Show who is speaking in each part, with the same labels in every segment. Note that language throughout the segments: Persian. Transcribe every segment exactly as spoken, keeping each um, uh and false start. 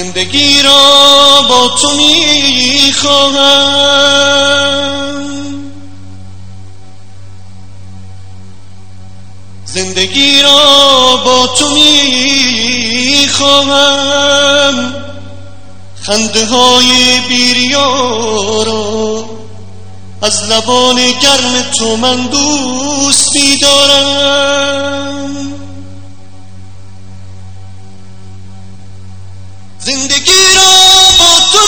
Speaker 1: زندگی را با تو میخواهم، زندگی را با تو میخواهم، خنده های بیریا را از لبان گرم تو من دوست می‌دارم. زندگی را با تو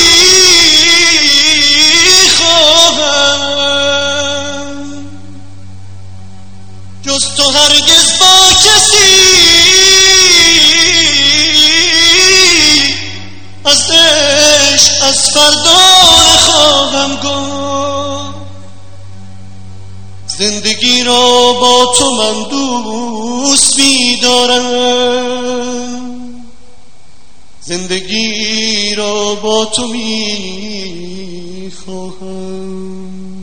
Speaker 1: می‌خواهم، جز تو هرگز با کسی از عشق از فردا نخواهم گفت. زندگی را با تو من دوست می‌دارم، زندگی را با تو می‌خواهم.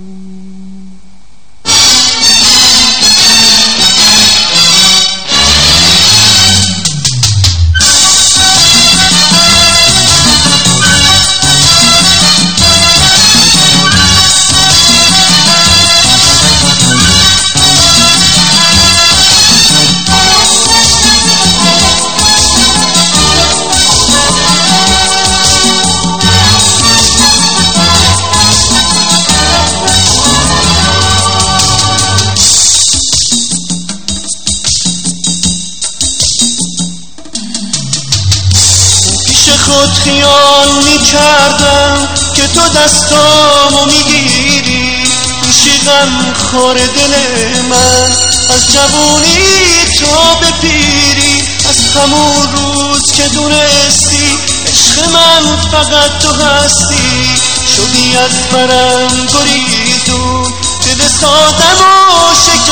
Speaker 1: خود خیال می کردم که تو دستامو میگیری، میشی غم خور دل من از جوونی تا به پیری. از همون روز که دونستی عشق من فقط تو هستی، شدی از برم گریزون، دل سادمو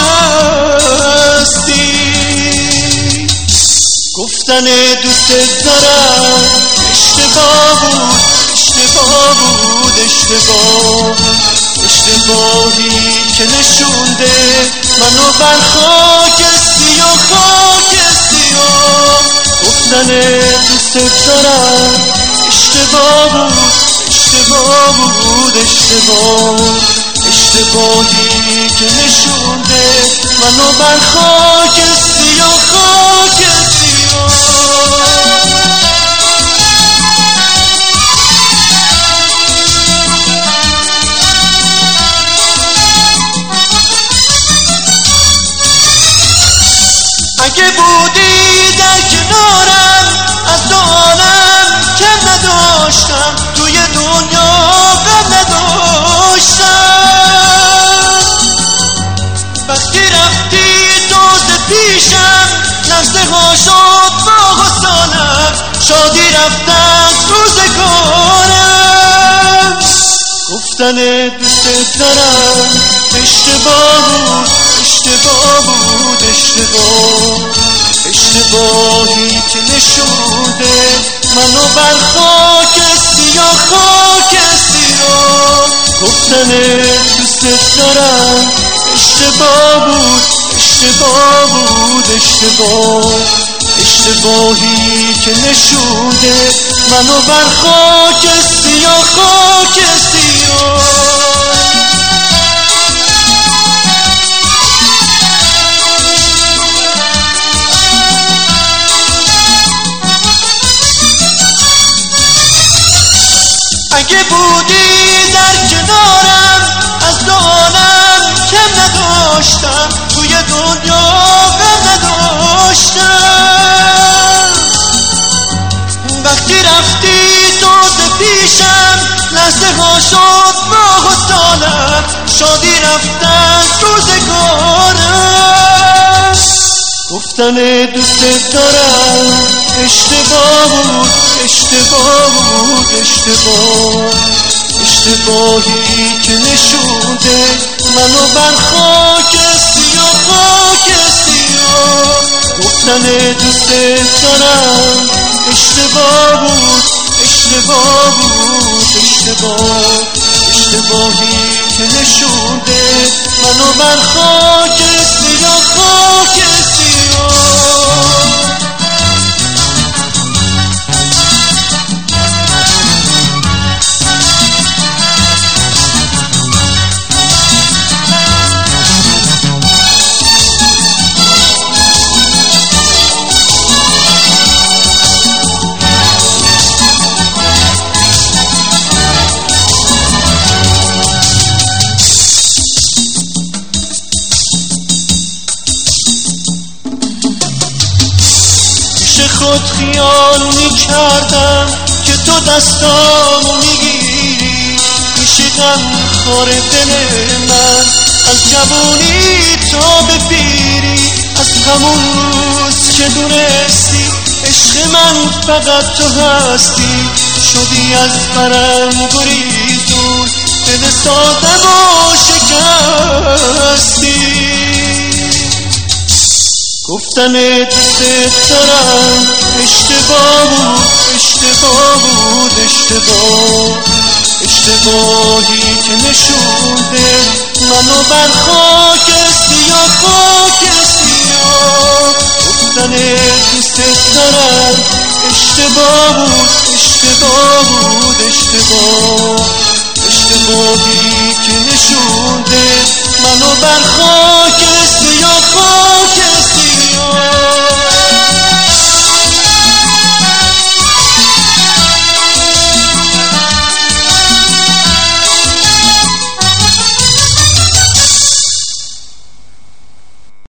Speaker 1: شکستی. گفتن دوست دارم اشتباه بود، اشتباه بود، اشتباه، اشتباهی که نشونده منو بر خاک سیاه، خاک سیاه. گفتن دوست دارم اشتباه بود، اشتباه بود، اشتباه، اشتباهی که نشونده منو بر خاک سیاه، خاک سیاه. اگه بودی در کنارم از دو عالم کم نداشتم، توی دنیا غم نداشتم. وقتی رفتی دوز پیشم لحظه ها شد با غسالم، شادی رفتن روزگارم. گفتن دوست دارم اشتباه بود، اشتباه بود، اشتباه، اشتباهی که نشونده منو بر خاک سیاه، خاک سیاه. گفتن دوست دارم اشتباه بود، اشتباه بود، اشتباه، اشتباهی که نشونده منو بر خاک سیاه، خاک سیاه. اگه بودی در کنارم از دو عالم کم نداشتم، توی دنیا غم نداشتم. وقتی رفتی دوز پیشم لحظه ها شد با غسالم، شادی رفتن روزگارم. گفتن دوست دارم اشتباه بود، اشتباه بود، اشتباه، اشتباهی که نشونده منو بر خاک سیاه، خاک سیاه. گفتن دوست دارم اشتباه بود، اشتباه بود، اشتباه، اشتباهی که نشونده منو بر خاک سیاه، خاک سیاه. خود خیال میکردم که تو دستامو میگیری، میشی غم خور دل من از جوونی تا به پیری. از همون روز که دونستی عشق من فقط تو هستی، شدی از برم گریزون، دل سادم و شکستی. گفتن دوست دارم اشتباه بود، اشتباه بود، اشتباه، اشتباهی که نشونده منو بر خاک سیاه، خاک سیاه. گفتن دوست دارم اشتباه بود، اشتباه بود، اشتباه، اشتباهی که نشونده منو بر خاک